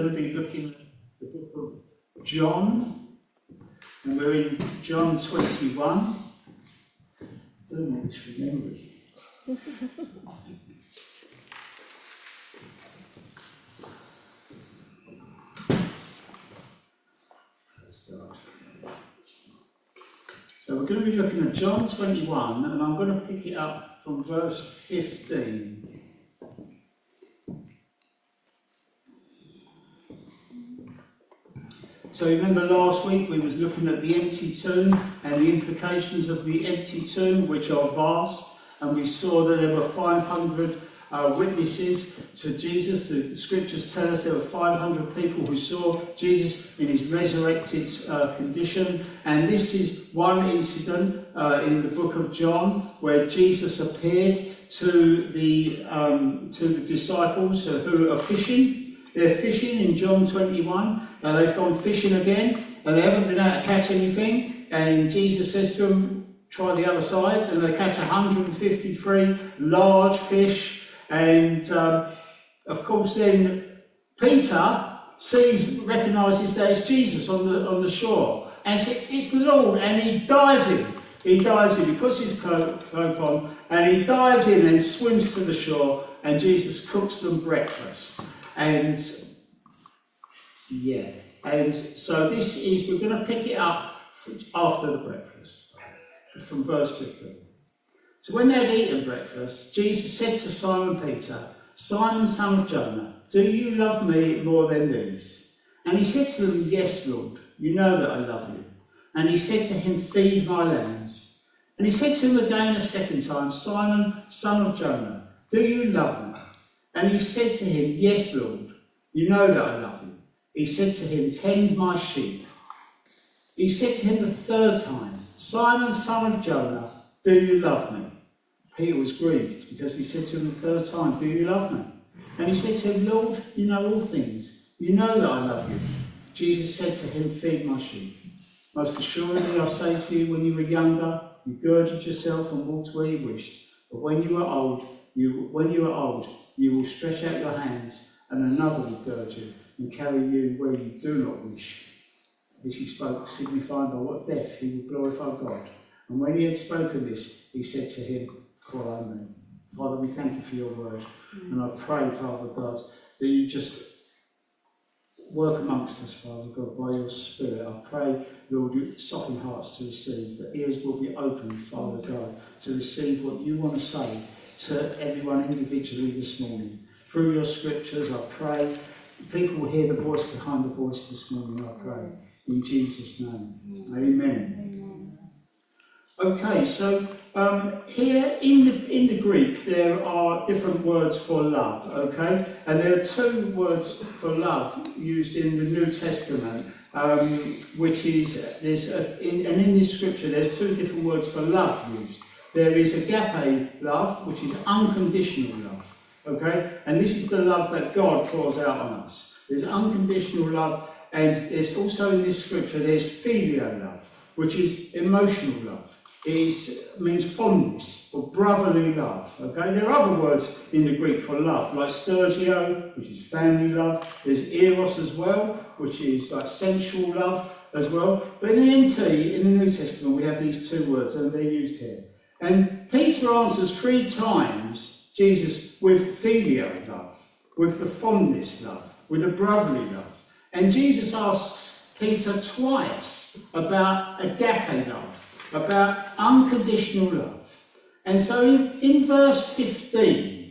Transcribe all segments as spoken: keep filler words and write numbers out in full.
going to be looking at the book of John, and we're in John twenty-one. Don't know this from memory. So we're going to be looking at John twenty-one, and I'm going to pick it up from verse fifteen. So remember last week we was looking at the empty tomb and the implications of the empty tomb, which are vast, and we saw that there were five hundred uh, witnesses to Jesus. The scriptures tell us there were five hundred people who saw Jesus in his resurrected uh, condition, and this is one incident uh, in the book of John where Jesus appeared to the um, to the disciples who are fishing. They're fishing in John twenty-one, and they've gone fishing again, and they haven't been able to catch anything, and Jesus says to them, try the other side, and they catch one hundred fifty-three large fish, and um, of course then Peter sees, recognises that it's Jesus on the, on the shore, and says, it's the Lord, and he dives in, he dives in, he puts his cloak on, and he dives in and swims to the shore, and Jesus cooks them breakfast. And yeah, and so this is, we're going to pick it up after the breakfast, from verse fifteen. So when they had eaten breakfast, Jesus said to Simon Peter, Simon, son of Jonah, do you love me more than these? And he said to them, yes, Lord, you know that I love you. And he said to him, feed my lambs. And he said to him again a second time, Simon, son of Jonah, do you love me? And he said to him, yes, Lord, you know that I love you. He said to him, tend my sheep. He said to him the third time, Simon, son of Jonah, do you love me? Peter was grieved because he said to him the third time, do you love me? And he said to him, Lord, you know all things. You know that I love you. Jesus said to him, feed my sheep. Most assuredly I say to you, when you were younger, you girded yourself and walked where you wished. But when you are old, you when you are old, you will stretch out your hands, and another will gird you and carry you where you do not wish. This he spoke, signifying by what death he would glorify God. And when he had spoken this, he said to him, follow me. Father, we thank you for your word. Mm. And I pray, Father God, that you just work amongst us, Father God, by your Spirit. I pray, Lord, you soften hearts to receive, that ears will be opened, Father God, to receive what you want to say to everyone individually this morning. Through your scriptures, I pray people will hear the voice behind the voice this morning, I pray. In Jesus' name. Amen. Amen. Okay, so um, here in the, in the Greek there are different words for love, okay? And there are two words for love used in the New Testament, um, which is, there's a, in, and in this scripture there's two different words for love used. There is agape love, which is unconditional love, okay? And this is the love that God pours out on us. There's unconditional love, and there's also in this scripture, there's phileo love, which is emotional love. It is, means fondness or brotherly love, okay? There are other words in the Greek for love, like storgio, which is family love. There's eros as well, which is like sensual love as well. But in the N T, in the New Testament, we have these two words, and they're used here. And Peter answers three times Jesus with phileo love, with the fondness love, with the brotherly love. And Jesus asks Peter twice about agape love, about unconditional love. And so in, in verse fifteen,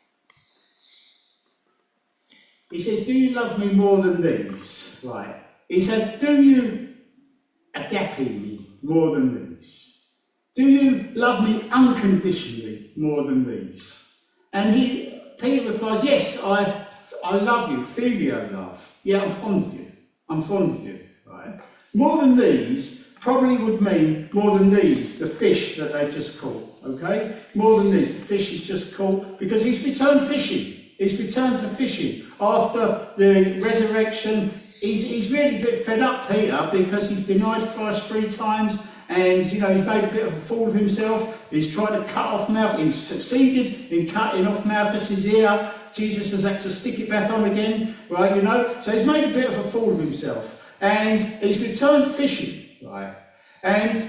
he says, do you love me more than these? Right. He said, do you agape me more than these? Do you love me unconditionally more than these? And he, Peter replies, yes, I, I love you, phileo love. Yeah, I'm fond of you. I'm fond of you, right? More than these probably would mean more than these, the fish that they've just caught, okay? More than these, the fish he's just caught, because he's returned fishing. He's returned to fishing. After the resurrection, he's, he's really a bit fed up, Peter, because he's denied Christ three times, and you know he's made a bit of a fool of himself. He's tried to cut off Malchus. He's succeeded in cutting off Malchus's ear. Jesus has had to stick it back on again, right? You know, so he's made a bit of a fool of himself, and he's returned fishing, right? And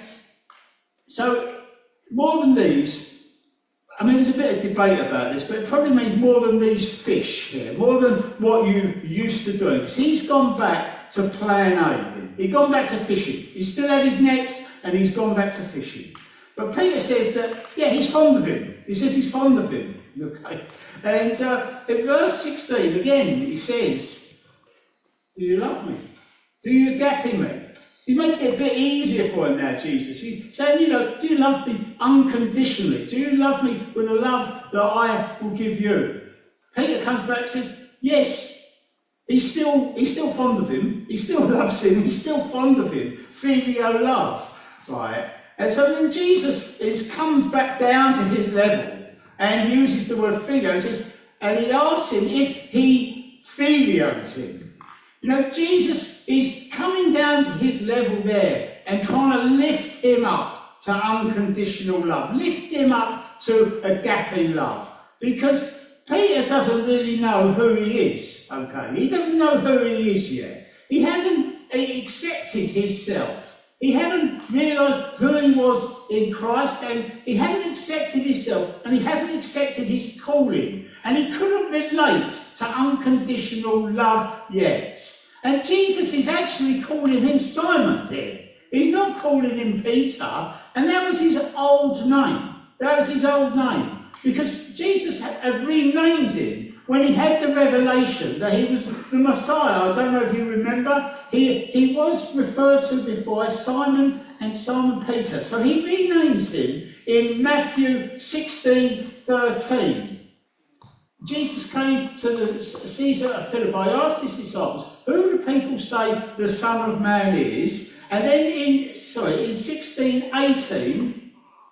so more than these. I mean, there's a bit of debate about this, but it probably means more than these fish here, more than what you used to doing. So he's gone back to plan A. He's gone back to fishing. He's still had his nets, and he's gone back to fishing. But Peter says that, yeah, he's fond of him. He says he's fond of him. Okay. And uh, in verse sixteen, again, he says, do you love me? Do you agape me? He makes it a bit easier for him now, Jesus. He's saying, you know, do you love me unconditionally? Do you love me with a love that I will give you? Peter comes back and says, yes, he's still, he's still fond of him. He still loves him. He's still fond of him. Filial love, right? And so then Jesus is, comes back down to his level and uses the word filio. He says, and he asks him if he filios him. You know, Jesus is coming down to his level there and trying to lift him up to unconditional love, lift him up to agape love, because Peter doesn't really know who he is, okay? He doesn't know who he is yet. He hasn't accepted himself. He hadn't realised who he was in Christ, and he hasn't accepted himself, and he hasn't accepted his calling, and he couldn't relate to unconditional love yet. And Jesus is actually calling him Simon here. He's not calling him Peter, and that was his old name. That was his old name, because Jesus had renamed him when he had the revelation that he was the Messiah. I don't know if you remember. He, he was referred to before as Simon and Simon Peter. So he renames him in Matthew sixteen thirteen. Jesus came to the Caesar of Philippi. I asked his disciples, who do people say the Son of Man is? And then in, sorry, in sixteen eighteen,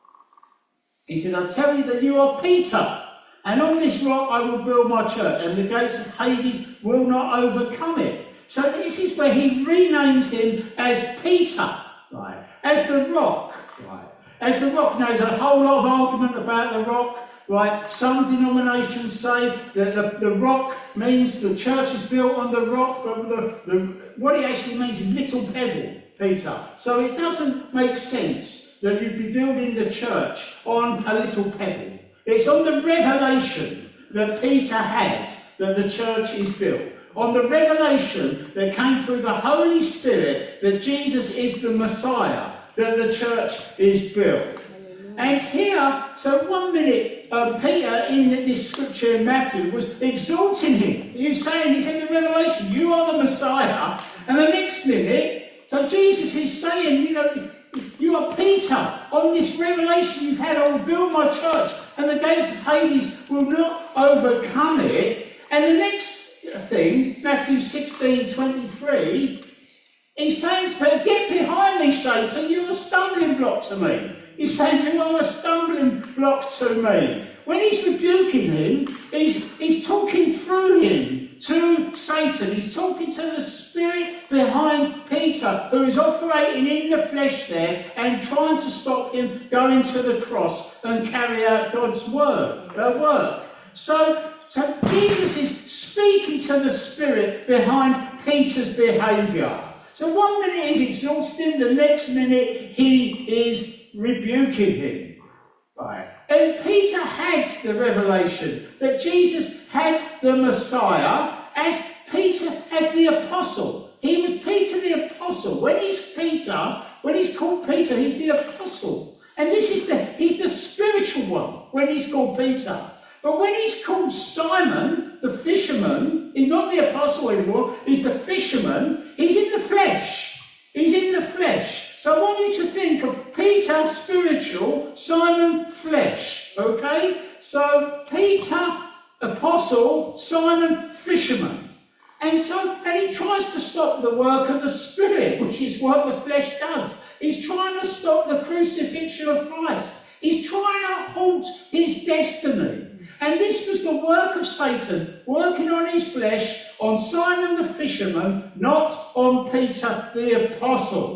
he said, I tell you that you are Peter, and on this rock I will build my church, and the gates of Hades will not overcome it. So this is where he renames him as Peter, right? As the rock, right? As the rock. Now, there's a whole lot of argument about the rock. Right, some denominations say that the, the rock means the church is built on the rock, but the, the, what it actually means is little pebble, Peter. So it doesn't make sense that you'd be building the church on a little pebble. It's on the revelation that Peter had that the church is built. On the revelation that came through the Holy Spirit that Jesus is the Messiah, that the church is built. And here, so one minute, uh, Peter in this scripture in Matthew was exalting him. He was saying, he's in the revelation, you are the Messiah. And the next minute, so Jesus is saying, you know, you are Peter. On this revelation you've had, I will build my church, and the gates of Hades will not overcome it. And the next thing, Matthew sixteen twenty-three, he's saying to Peter, get behind me, Satan, you're a stumbling block to me. He's saying, you are a stumbling block to me. When he's rebuking him, he's, he's talking through him to Satan. He's talking to the spirit behind Peter, who is operating in the flesh there and trying to stop him going to the cross and carry out God's word, uh, work. So, so Jesus is speaking to the spirit behind Peter's behaviour. So one minute he's exhausting, the next minute he is rebuking him. Right. And Peter had the revelation that Jesus had the Messiah as Peter, as the apostle. He was Peter the apostle. When he's Peter, when he's called Peter, he's the apostle. And this is the, he's the spiritual one when he's called Peter. But when he's called Simon, the fisherman, he's not the apostle anymore, he's the fisherman, he's in the flesh. He's in the flesh. So I want you to think of Peter, spiritual, Simon, flesh, okay? So Peter, apostle, Simon, fisherman. And so, and he tries to stop the work of the Spirit, which is what the flesh does. He's trying to stop the crucifixion of Christ. He's trying to halt his destiny. And this was the work of Satan, working on his flesh, on Simon the fisherman, not on Peter the apostle.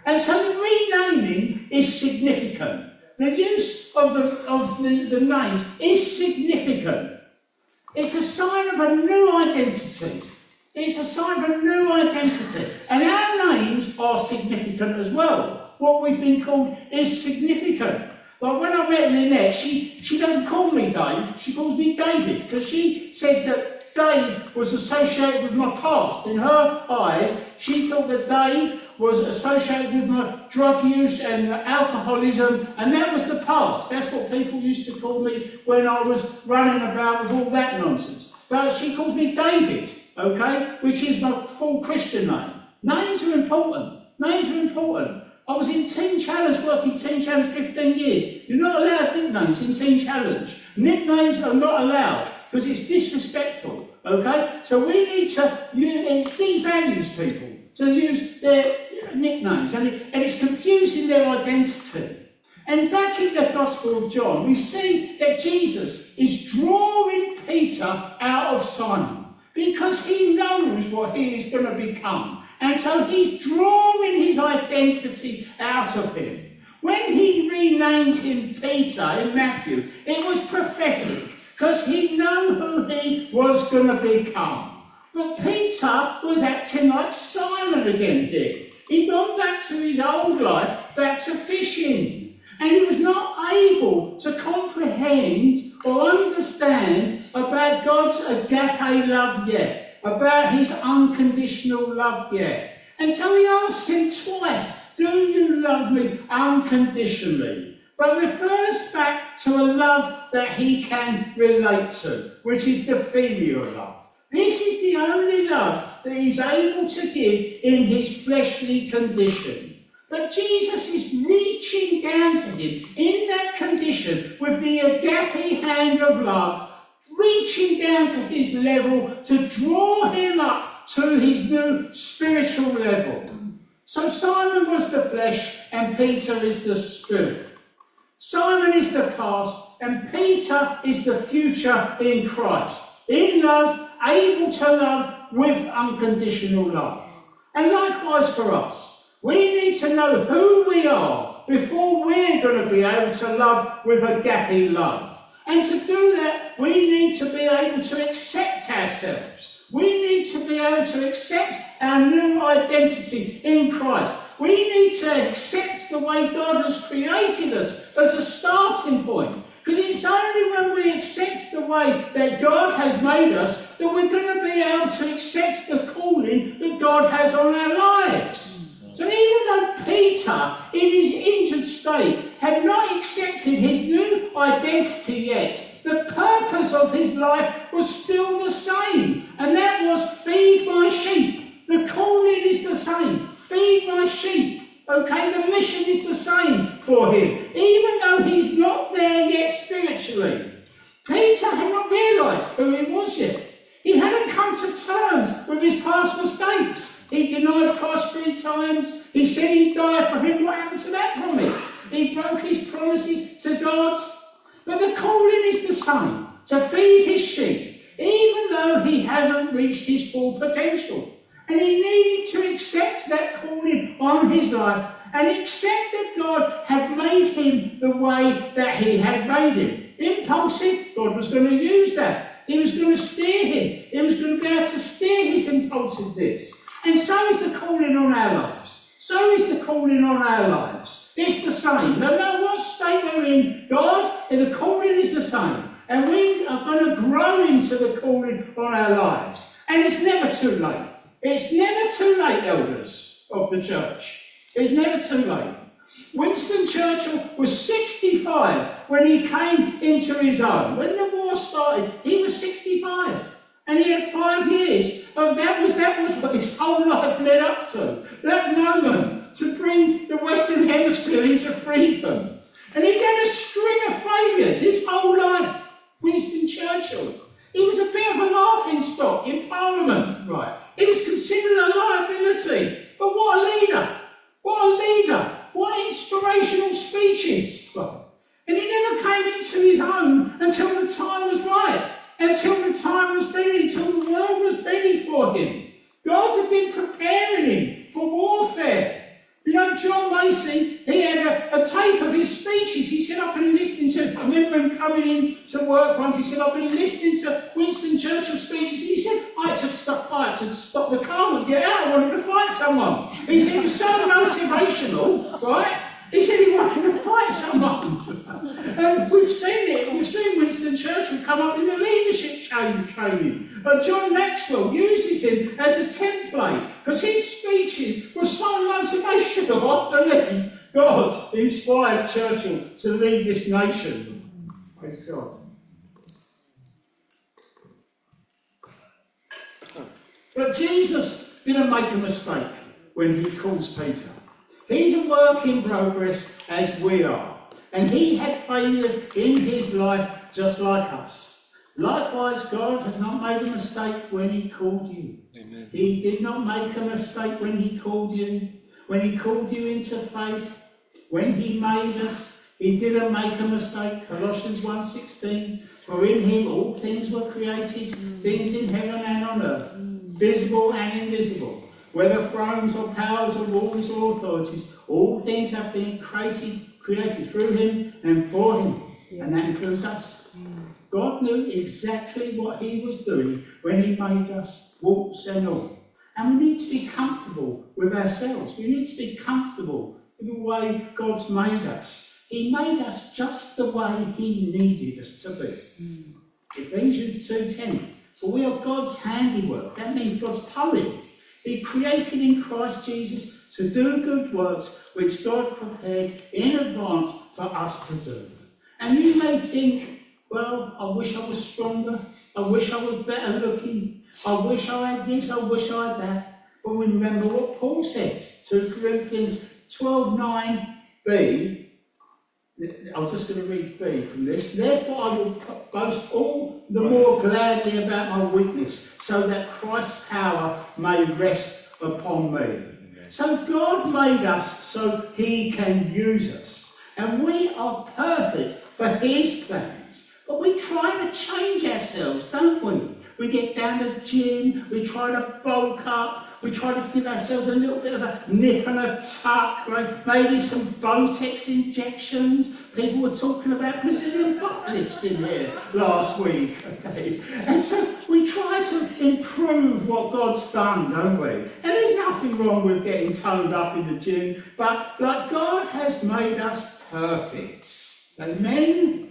And so the renaming is significant. The use of the, of the, the names is significant. It's a sign of a new identity. It's a sign of a new identity. And our names are significant as well. What we've been called is significant. Like when I met Lynette, she, she doesn't call me Dave, she calls me David, because she said that Dave was associated with my past. In her eyes, she thought that Dave was associated with my drug use and alcoholism, and that was the past. That's what people used to call me when I was running about with all that nonsense. But she calls me David, okay, which is my full Christian name. Names are important. Names are important. I was in Teen Challenge, working Teen Challenge fifteen years. You're not allowed nicknames in Teen Challenge. Nicknames are not allowed because it's disrespectful, okay? So we need to, it devalues people to use their nicknames, and, it, and it's confusing their identity. And back in the Gospel of John, we see that Jesus is drawing Peter out of Simon because he knows what he is going to become. And so he's drawing his identity out of him. When he renamed him Peter in Matthew, it was prophetic because he knew who he was going to become. But Peter was acting like Simon again here. He'd gone back to his old life, back to fishing. And he was not able to comprehend or understand about God's agape love yet, about his unconditional love yet. And so he asked him twice, do you love me unconditionally? But refers back to a love that he can relate to, which is the filial love. This is the only love that he's able to give in his fleshly condition. But Jesus is reaching down to him in that condition with the agape hand of love, reaching down to his level to draw him up to his new spiritual level. So Simon was the flesh and Peter is the spirit. Simon is the past and Peter is the future in Christ. In love, able to love with unconditional love. And likewise for us. We need to know who we are before we're going to be able to love with agape love. And to do that, we need to be able to accept ourselves. We need to be able to accept our new identity in Christ. We need to accept the way God has created us as a starting point. Because it's only when we accept the way that God has made us that we're going to be able to accept the calling that God has on our lives. So even though Peter, in his injured state, had not accepted his new identity yet, the purpose of his life was still the same, and that was feed my sheep. The calling is the same, feed my sheep. Okay, the mission is the same for him, even though he's not there yet spiritually. Peter had not realised who he was yet. He hadn't come to terms with his past mistakes. He denied Christ three times. He said he'd die for him. What happened to that promise? He broke his promises to God. But the calling is the same, to feed his sheep, even though he hasn't reached his full potential. And he needed to accept that calling on his life and accept that God had made him the way that he had made him. Impulsive, God was going to use that. He was going to steer him. He was going to be able to steer his impulsiveness. And so is the calling on our lives. So is the calling on our lives. It's the same. No matter what state we're in, God, the calling is the same. And we are going to grow into the calling on our lives. And it's never too late. It's never too late, elders of the church. It's never too late. Winston Churchill was sixty-five when he came into his own. When the war started, he was sixty-five. And he had five years of that was that was what his whole life led up to. That moment to bring the Western Hemisphere into freedom. And he had a string of failures his whole life. Winston Churchill. He was a bit of a laughing stock in Parliament, right? He was considered a liability. But what a leader! What a leader! What inspirational speeches! Right? And he never came into his own until the time was right. Until the time was ready, until the world was ready for him. God had been preparing him for warfare. You know, John Lacey, he had a, a tape of his speeches. He said, I've been listening to, I remember him coming in to work once, he said, I've been listening to Winston Churchill's speeches. He said, I had to stop, I had to stop the car and get out, I wanted to fight someone. He said, it was so motivational, right? He said he wanted to fight someone. And we've seen it. We've seen Winston Churchill come up in the leadership training. But John Maxwell uses him as a template because his speeches were so motivational. I believe God inspired Churchill to lead this nation. Praise God. But Jesus didn't make a mistake when he calls Peter. He's a work in progress as we are. And he had failures in his life just like us. Likewise, God has not made a mistake when he called you. Amen. He did not make a mistake when he called you. When he called you into faith. When he made us, he didn't make a mistake. Colossians one sixteen. For in him all things were created, mm. things in heaven and on earth, mm. visible and invisible. Whether thrones or powers or rulers or authorities, all things have been created, created through him and for him. Yeah. And that includes us. Mm. God knew exactly what he was doing when he made us, warts and all. And we need to be comfortable with ourselves. We need to be comfortable with the way God's made us. He made us just the way he needed us to be. Mm. Ephesians two ten. For we are God's handiwork. That means God's poem. He created in Christ Jesus to do good works which God prepared in advance for us to do. And you may think, well, I wish I was stronger. I wish I was better looking. I wish I had this. I wish I had that. But we remember what Paul says, two Corinthians twelve nine b. I'm just going to read B from this. Therefore I will boast all the more gladly about my weakness, so that Christ's power may rest upon me. Amen. So God made us so he can use us. And we are perfect for his plans. But we try to change ourselves, don't we? We get down the gym, we try to bulk up, we try to give ourselves a little bit of a nip and a tuck, right? Maybe some Botox injections. People were talking about Brazilian butt lifts in here last week. Okay? And so we try to improve what God's done, don't we? And there's nothing wrong with getting toned up in the gym, but like God has made us perfect. Amen?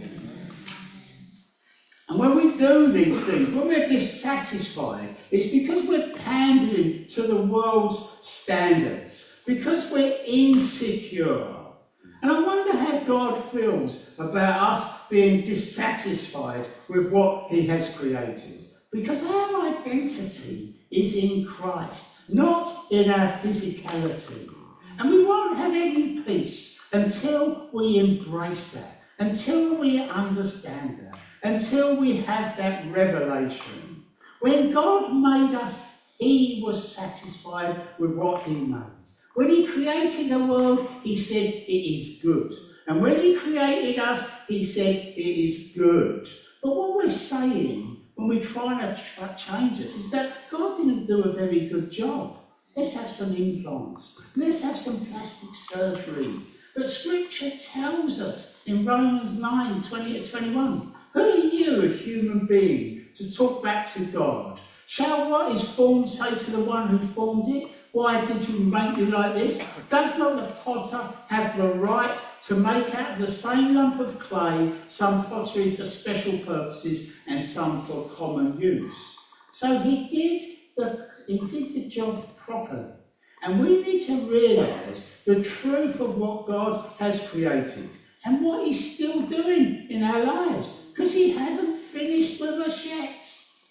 And when we do these things, when we're dissatisfied, it's because we're pandering to the world's standards, because we're insecure. And I wonder how God feels about us being dissatisfied with what he has created. Because our identity is in Christ, not in our physicality. And we won't have any peace until we embrace that, until we understand that. Until we have that revelation. When God made us, he was satisfied with what he made. When he created the world, he said it is good. And when he created us, he said it is good. But what we're saying when we try to try change us is that God didn't do a very good job. Let's have some implants. Let's have some plastic surgery. But Scripture tells us in Romans nine, twenty to twenty-one, who are you, a human being, to talk back to God? Shall what is formed say to the one who formed it, why did you make me like this? Does not the potter have the right to make out of the same lump of clay some pottery for special purposes and some for common use? So he did the, he did the job properly. And we need to realise the truth of what God has created and what he's still doing in our lives. Because he hasn't finished with us yet.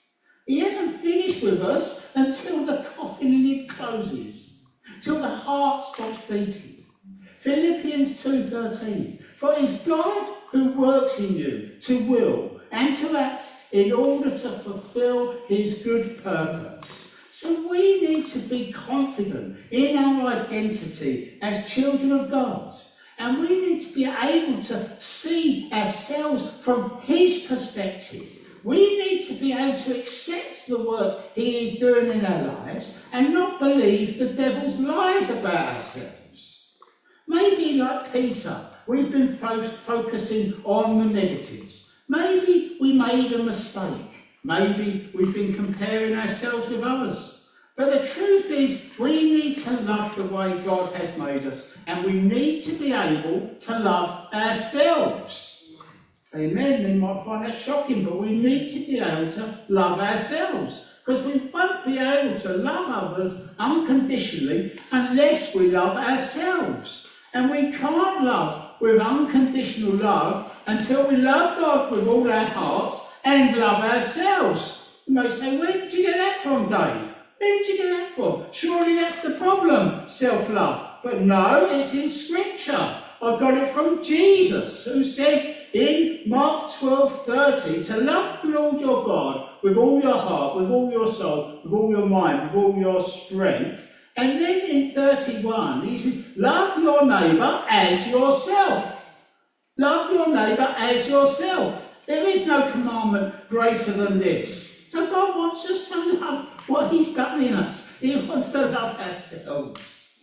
He hasn't finished with us until the coffin lid closes, till the heart stops beating. Philippians two thirteen. For it is God who works in you to will and to act in order to fulfil his good purpose. So we need to be confident in our identity as children of God. And we need to be able to see ourselves from his perspective. We need to be able to accept the work he is doing in our lives and not believe the devil's lies about ourselves. Maybe, like Peter, we've been fo focusing on the negatives. Maybe we made a mistake. Maybe we've been comparing ourselves with others. But the truth is, we need to love the way God has made us, and we need to be able to love ourselves. Amen. They might find that shocking, but we need to be able to love ourselves, because we won't be able to love others unconditionally unless we love ourselves. And we can't love with unconditional love until we love God with all our hearts and love ourselves. You may say, where did you get that from, Dave? Where did you get that from? Surely that's the problem, self-love. But no, it's in Scripture. I got it from Jesus, who said in Mark twelve thirty, to love the Lord your God with all your heart, with all your soul, with all your mind, with all your strength. And then in thirty-one, he says, love your neighbour as yourself. Love your neighbour as yourself. There is no commandment greater than this. So God wants us to love what he's done in us. He wants to love ourselves.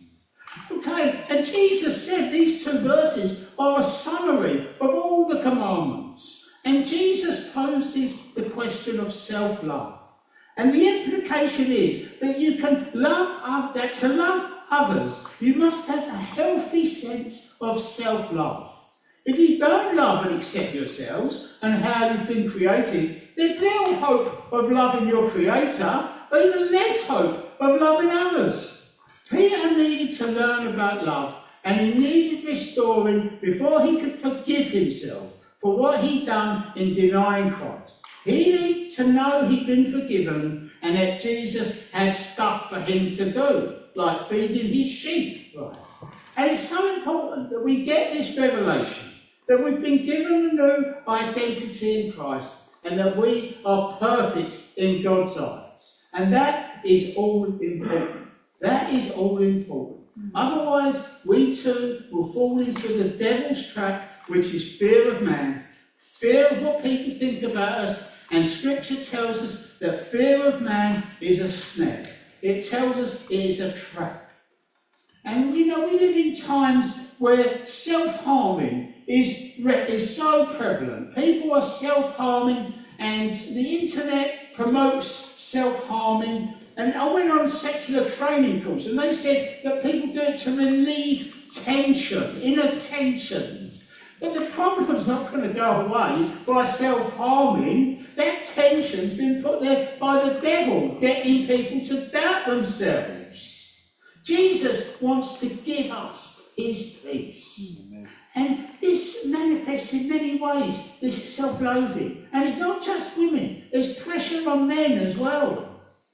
Okay, and Jesus said these two verses are a summary of all the commandments. And Jesus poses the question of self-love. And the implication is that you can love, that to love others, you must have a healthy sense of self-love. If you don't love and accept yourselves and how you've been created, there's little hope of loving your Creator, but even less hope of loving others. Peter needed to learn about love, and he needed restoring before he could forgive himself for what he'd done in denying Christ. He needed to know he'd been forgiven and that Jesus had stuff for him to do, like feeding his sheep. Right. And it's so important that we get this revelation, that we've been given a new identity in Christ, and that we are perfect in God's eyes. And that is all important. That is all important. Otherwise, we too will fall into the devil's trap, which is fear of man, fear of what people think about us, and Scripture tells us that fear of man is a snare. It tells us it is a trap. And you know, we live in times where self-harming is, is so prevalent. People are self-harming, and the internet promotes self-harming. And I went on a secular training course, and they said that people do it to relieve tension, inner tensions. But the problem's not going to go away by self-harming. That tension's been put there by the devil, getting people to doubt themselves. Jesus wants to give us his peace. Amen. And this manifests in many ways, this self-loathing. And it's not just women, there's pressure on men as well.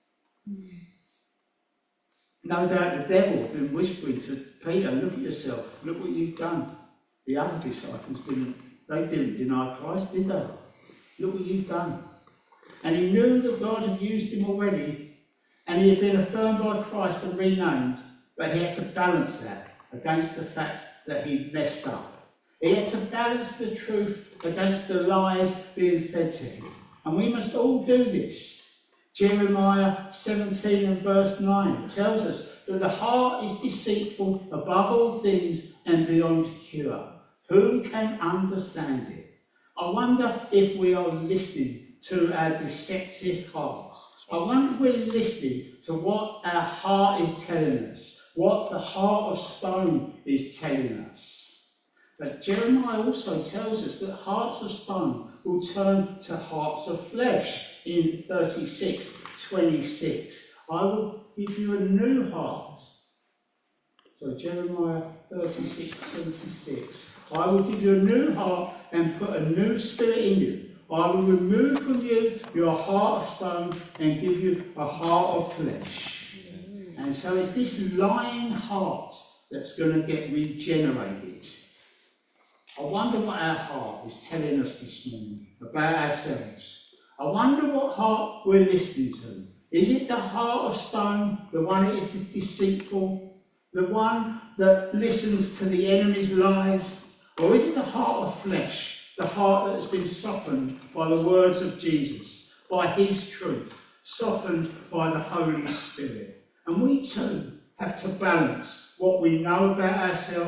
No doubt the devil had been whispering to Peter, look at yourself, look what you've done. The other disciples didn't, they didn't deny Christ, did they? Look what you've done. And he knew that God had used him already, and he had been affirmed by Christ and renamed, but he had to balance that against the fact that he'd messed up. He had to balance the truth against the lies being fed to him. And we must all do this. Jeremiah seventeen and verse nine tells us that the heart is deceitful above all things and beyond cure. Who can understand it? I wonder if we are listening to our deceptive hearts. I wonder if we're listening to what our heart is telling us, what the heart of stone is telling us. But Jeremiah also tells us that hearts of stone will turn to hearts of flesh. In thirty-six twenty-six, I will give you a new heart. So Jeremiah thirty-six twenty-six, I will give you a new heart and put a new spirit in you. I will remove from you your heart of stone and give you a heart of flesh. And so it's this lying heart that's going to get regenerated. I wonder what our heart is telling us this morning about ourselves. I wonder what heart we're listening to. Is it the heart of stone, the one that is deceitful, the one that listens to the enemy's lies? Or is it the heart of flesh, the heart that has been softened by the words of Jesus, by his truth, softened by the Holy Spirit? And we too have to balance what we know about ourselves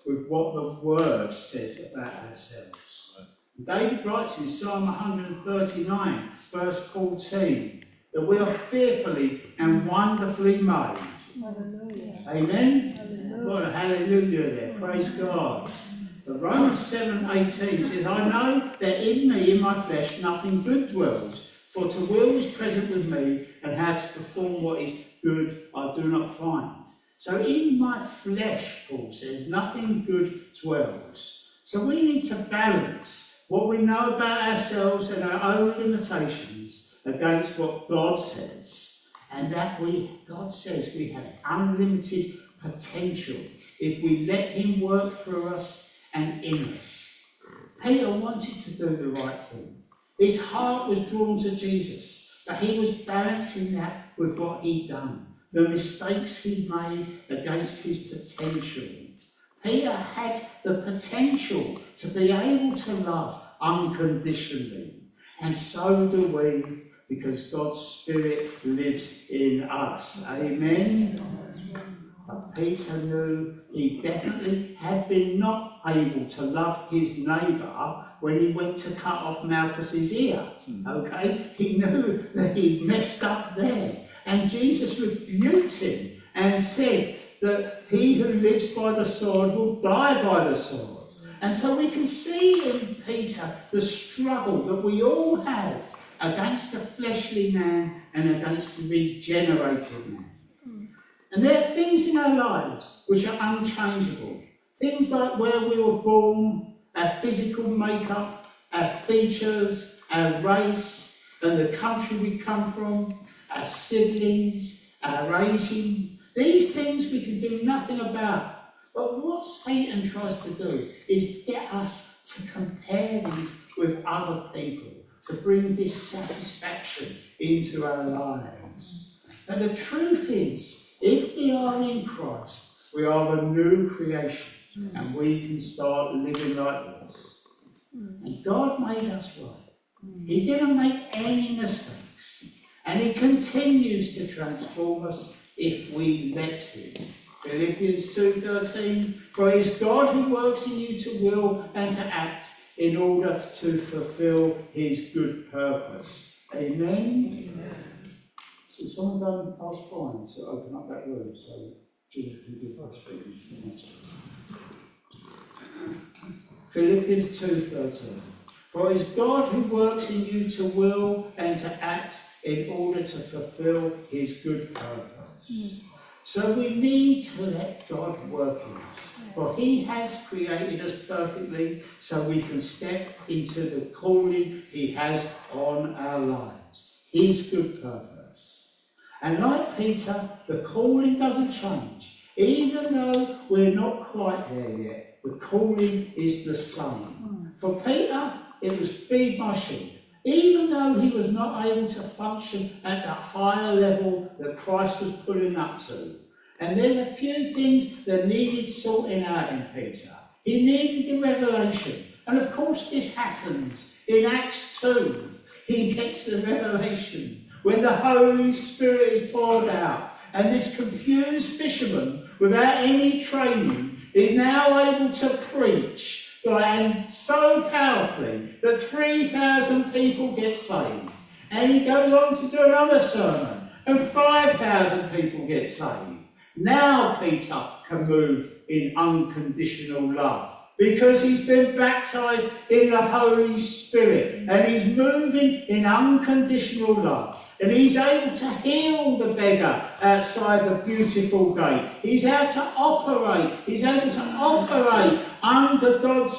with what the Word says about ourselves. David writes in Psalm one thirty-nine, verse fourteen, that we are fearfully and wonderfully made. Hallelujah. Amen? Hallelujah. What a hallelujah there, praise God. But Romans seven eighteen says, I know that in me, in my flesh, nothing good dwells, for to will is present with me, and how to perform what is good I do not find. So in my flesh, Paul says, nothing good dwells. So we need to balance what we know about ourselves and our own limitations against what God says. And that we, God says we have unlimited potential if we let him work through us and in us. Peter wanted to do the right thing. His heart was drawn to Jesus, but he was balancing that with what he'd done, the mistakes he made against his potential. Peter had the potential to be able to love unconditionally, and so do we, because God's Spirit lives in us. Amen? But Peter knew he definitely had been not able to love his neighbour when he went to cut off Malchus's ear. Okay? He knew that he'd messed up there. And Jesus rebuked him and said that he who lives by the sword will die by the sword. And so we can see in Peter the struggle that we all have against the fleshly man and against the regenerated man. And there are things in our lives which are unchangeable. Things like where we were born, our physical makeup, our features, our race, and the country we come from, our siblings, our aging. These things we can do nothing about. But what Satan tries to do is to get us to compare these with other people, to bring dissatisfaction into our lives. And the truth is, if we are in Christ, we are a new creation, mm. and we can start living like this. Mm. And God made us right. Mm. He didn't make any mistakes, and he continues to transform us if we let him. Philippians two thirteen, for it is God who works in you to will and to act in order to fulfill his good purpose. Amen? Amen. Did someone go and ask Brian to open up that room so Jim can give us speaking? Philippians two thirteen. For it is God who works in you to will and to act in order to fulfill his good purpose. Mm. So we need to let God work in us. Yes. For he has created us perfectly so we can step into the calling he has on our lives. His good purpose. And like Peter, the calling doesn't change. Even though we're not quite there yet, the calling is the same. Mm. For Peter, it was feed my sheep. Even though he was not able to function at the higher level that Christ was pulling up to. And there's a few things that needed sorting out in Peter. He needed the revelation. And of course this happens in Acts two. He gets the revelation when the Holy Spirit is poured out. And this confused fisherman, without any training, is now able to preach. And so powerfully that three thousand people get saved. And he goes on to do another sermon, and five thousand people get saved. Now Peter can move in unconditional love, because he's been baptized in the Holy Spirit, and he's moving in unconditional love. And he's able to heal the beggar outside the beautiful gate. He's able to operate. He's able to operate under God's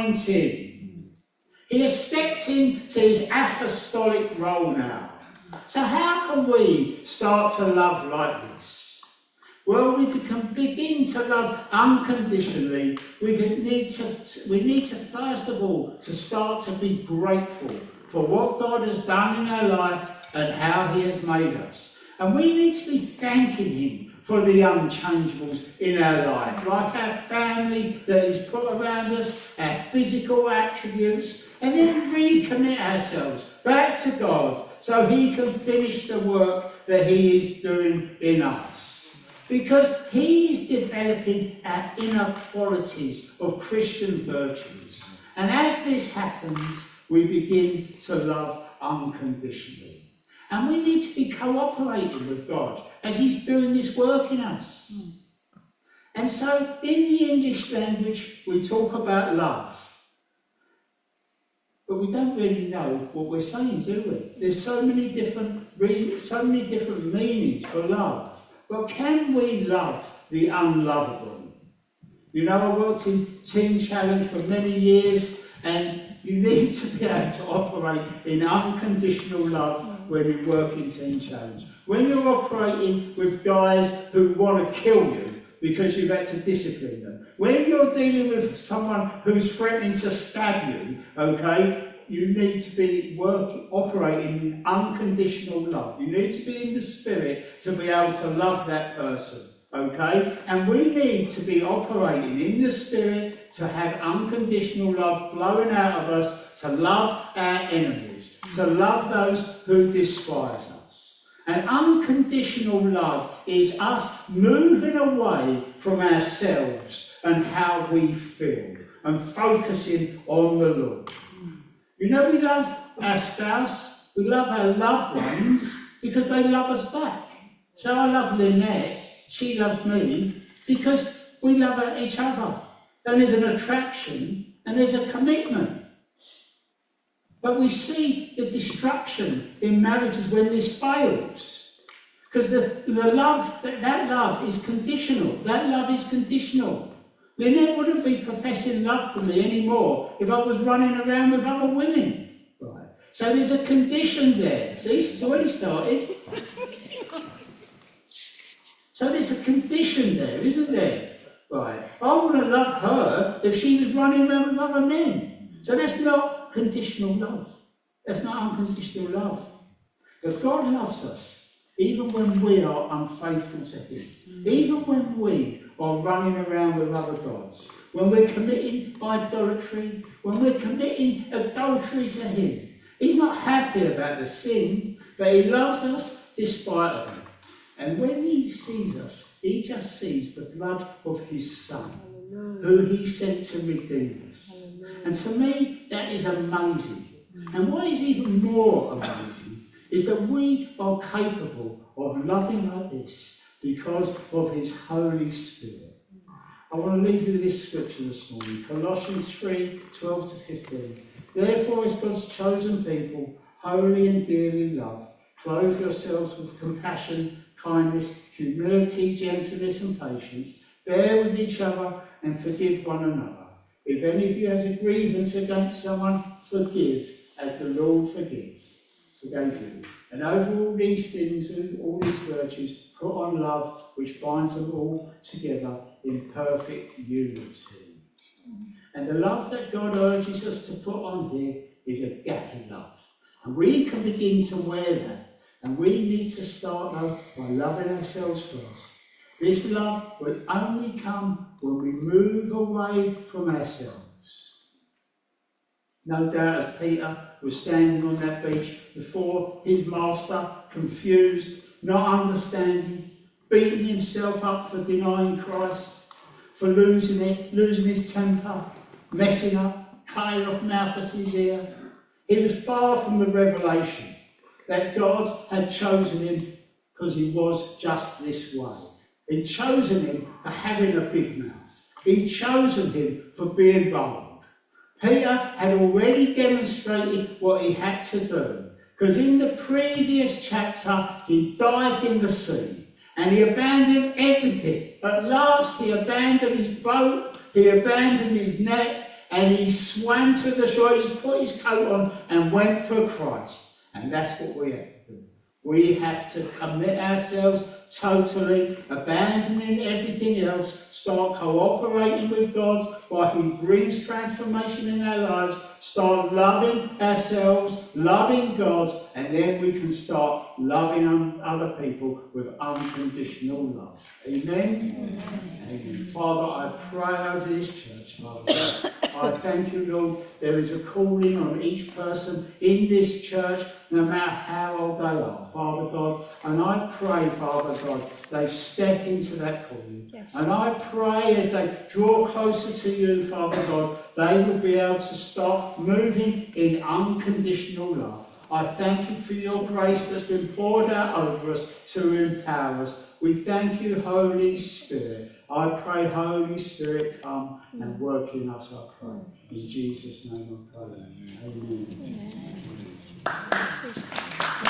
anointing. He has stepped into his apostolic role now. So how can we start to love like this? Well, we can begin to love unconditionally. We need to, we need to first of all to start to be grateful for what God has done in our life and how he has made us. And we need to be thanking him for the unchangeables in our life, like our family that he's put around us, our physical attributes, and then recommit ourselves back to God so he can finish the work that he is doing in us. because he is developing our inner qualities of Christian virtues. And as this happens, we begin to love unconditionally. And we need to be cooperating with God as he's doing this work in us. Mm. And so in the English language, we talk about love. But we don't really know what we're saying, do we? There's so many different, so many different meanings for love. But can we love the unlovable? You know, I worked in Teen Challenge for many years, and you need to be able to operate in unconditional love when you work in Teen Challenge. When you're operating with guys who want to kill you because you've had to discipline them, when you're dealing with someone who's threatening to stab you, okay, you need to be working, operating in unconditional love. You need to be in the spirit to be able to love that person, okay? And we need to be operating in the spirit to have unconditional love flowing out of us, to love our enemies, to love those who despise us. And unconditional love is us moving away from ourselves and how we feel and focusing on the Lord. You know, we love our spouse, we love our loved ones because they love us back. So I love Lynette, she loves me because we love each other. And there's an attraction and there's a commitment. But we see the destruction in marriages when this fails. Because the, the love, that, that love is conditional. That love is conditional. Lynette wouldn't be professing love for me anymore if I was running around with other women. Right. So there's a condition there. See, it's already started. So there's a condition there, isn't there? Right. I wouldn't love her if she was running around with other men. So that's not conditional love. That's not unconditional love. But God loves us, even when we are unfaithful to him. Even when we are running around with other gods. When we're committing idolatry, when we're committing adultery to him. He's not happy about the sin, but he loves us despite of it. And when he sees us, he just sees the blood of his Son, who he sent to redeem us. And to me, that is amazing. And what is even more amazing is that we are capable of loving like this because of his Holy Spirit. I want to leave you with this scripture this morning, Colossians three, twelve to fifteen. Therefore, as God's chosen people, holy and dearly loved, clothe yourselves with compassion, kindness, humility, gentleness and patience. Bear with each other and forgive one another. If any of you has a grievance against someone, forgive as the Lord forgives. Forgave you. And over all these things and all these virtues, put on love, which binds them all together in perfect unity. And the love that God urges us to put on here is agape love. And we can begin to wear that. And we need to start though by loving ourselves first. This love will only come when we move away from ourselves. No doubt as Peter was standing on that beach before his master, confused, not understanding, beating himself up for denying Christ, for losing it, losing his temper, messing up, cutting off Malchus's ear. He was far from the revelation that God had chosen him because he was just this way. He'd chosen him for having a big mouth. He'd chosen him for being bold. Peter had already demonstrated what he had to do, because in the previous chapter he dived in the sea and he abandoned everything. At last he abandoned his boat, he abandoned his net, and he swam to the shore. He just put his coat on and went for Christ. And that's what we have to do. We have to commit ourselves totally, abandoning everything else, start cooperating with God while he brings transformation in our lives, start loving ourselves, loving God, and then we can start loving un- other people with unconditional love. Amen? Amen. Amen. Father, I pray over this church, Father. I thank you, Lord. There is a calling on each person in this church, no matter how old they are, Father God. And I pray, Father God, they step into that calling. Yes. And I pray as they draw closer to you, Father God, they will be able to start moving in unconditional love. I thank you for your grace that's been poured out over us to empower us. We thank you, Holy Spirit. I pray, Holy Spirit, come and work in us, I pray. In Jesus' name I pray. Amen. Amen. Amen.